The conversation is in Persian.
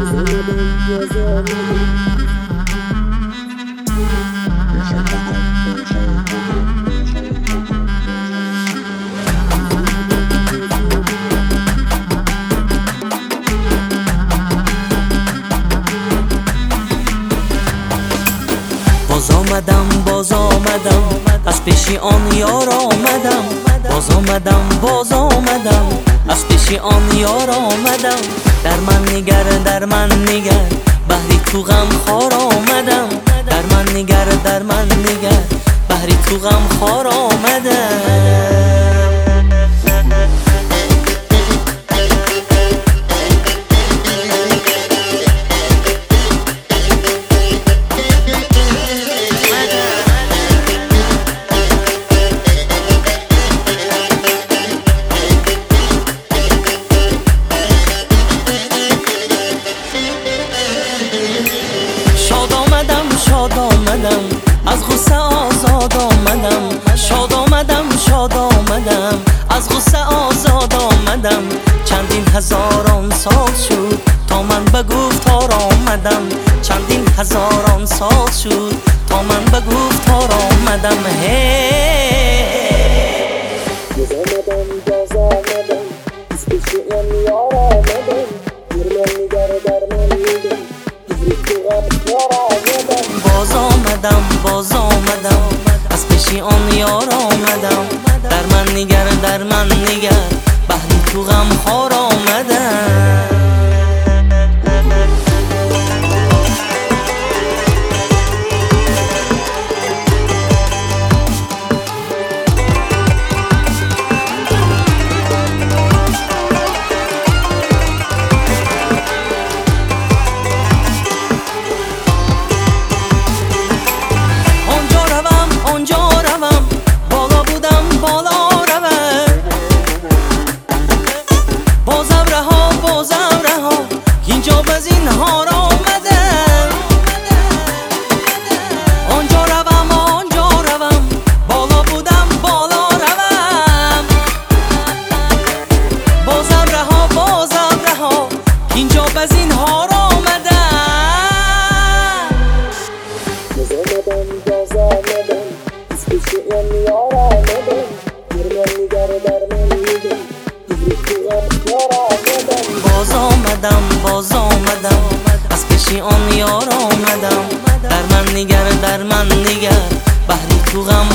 باز آمدم از پیش آن یار آمدم. باز آمدم از پیش آن یار آمدم. در من نگر بحری تو غم خوار آمدم. در من نگر بحری تو غم خوار آمدم. شاد آمدم از غصه آزاد آمدم. شاد آمدم از غصه آزاد آمدم. چندین هزاران سال شد تا من به گفتار آمدم. چندین هزاران سال شد تا من به گفتار آمدم. باز آمدم از پیش آن یار آمدم. باز آمدم از پیش آن یار آمدم. در من نگر بحری تو غم خوار آمدم. باز آمدم از پیش آن یار آمدم. در من نگر بحری تو غم